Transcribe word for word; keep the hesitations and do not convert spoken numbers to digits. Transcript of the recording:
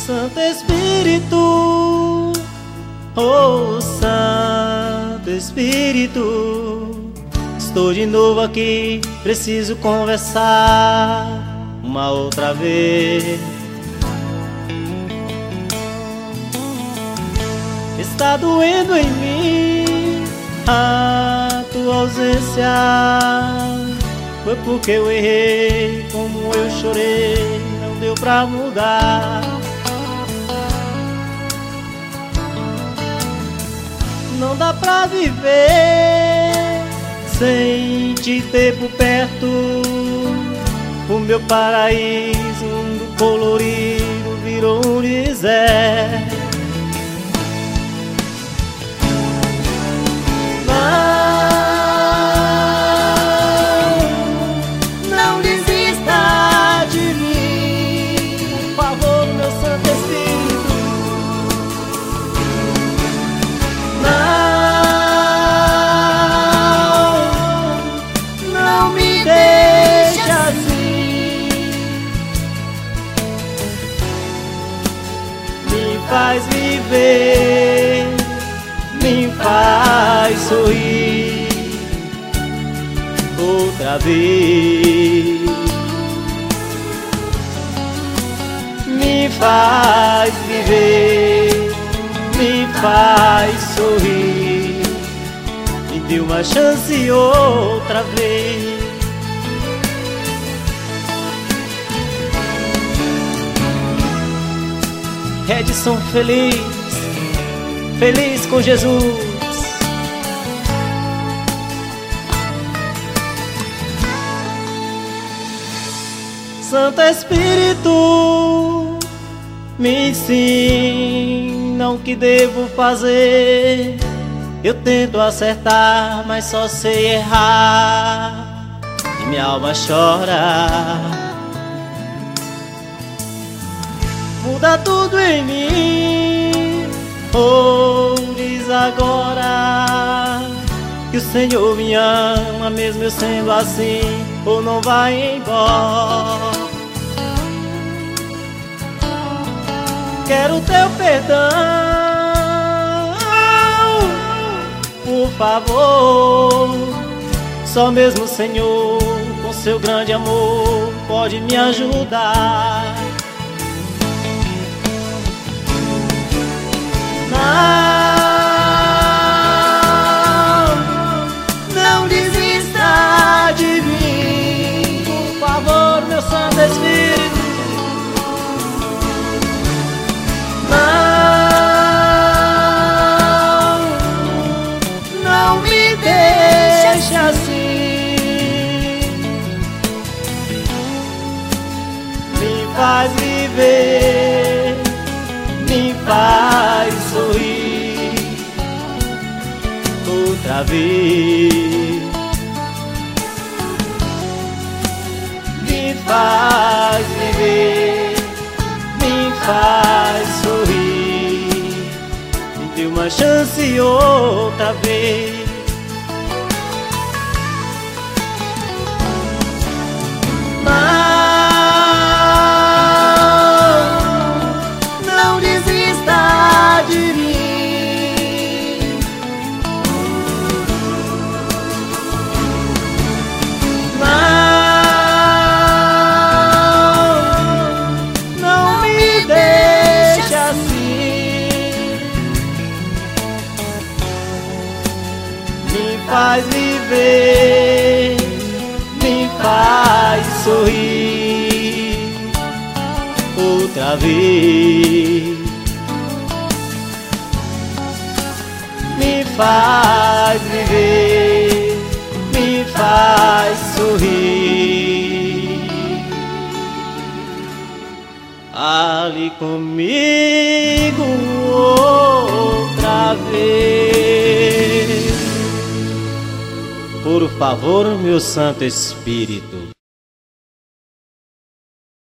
Santo Espírito, oh Santo Espírito, estou de novo aqui, preciso conversar uma outra vez. Está doendo em mim a tua ausência. Foi porque eu errei, como eu chorei, não deu pra mudar. Não dá pra viver sem te ter por perto. O meu paraíso, um mundo colorido, virou um deserto. Faz viver, me faz sorrir outra vez, me faz viver, me faz sorrir, me dê uma chance outra vez. Edson feliz, feliz com Jesus. Santo Espírito, me ensina o que devo fazer. Eu tento acertar, mas só sei errar, e minha alma chora. Muda tudo em mim, oh, diz agora que o Senhor me ama, mesmo eu sendo assim, ou não vai embora. Quero teu perdão, por favor. Só mesmo o Senhor, com seu grande amor, pode me ajudar. Não, não desista de mim, por favor, meu Santo Espírito. Não, não me deixe assim, me faz viver, me faz sorrir outra vez, me faz viver, me faz sorrir, me dê uma chance outra vez. Me faz viver, me faz sorrir outra vez, me faz viver, me faz sorrir. Ali comigo outra vez, por favor, meu Santo Espírito.